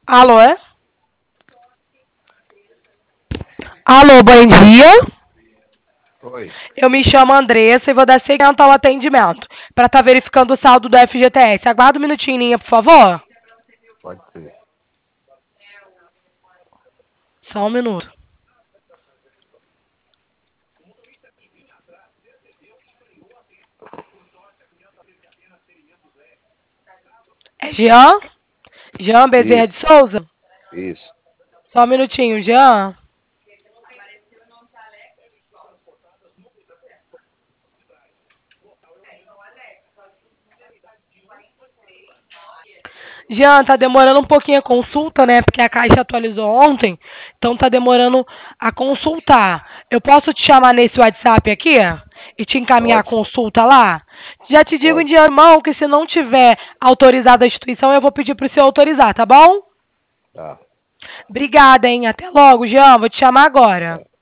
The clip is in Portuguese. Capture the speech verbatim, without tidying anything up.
Alô, é? Alô, bom dia. Oi, Eu me chamo Andressa e vou dar seguimento ao atendimento para estar verificando o saldo do F G T S. Aguarda um minutinho, linha, por favor. pode ser. Só um minuto. É Jean? Jean Bezerra de Isso, Souza? isso. Só um minutinho, Jean. Jean, tá demorando um pouquinho a consulta, né? Porque a Caixa atualizou ontem, então tá demorando a consultar. Eu posso te chamar nesse WhatsApp aqui e te encaminhar a Pode, consulta lá? Já te digo de pode. antemão que se não tiver autorizada a instituição, eu vou pedir para o senhor autorizar, tá bom? Tá, Obrigada, hein? Até logo, Jean. Vou te chamar agora. tá.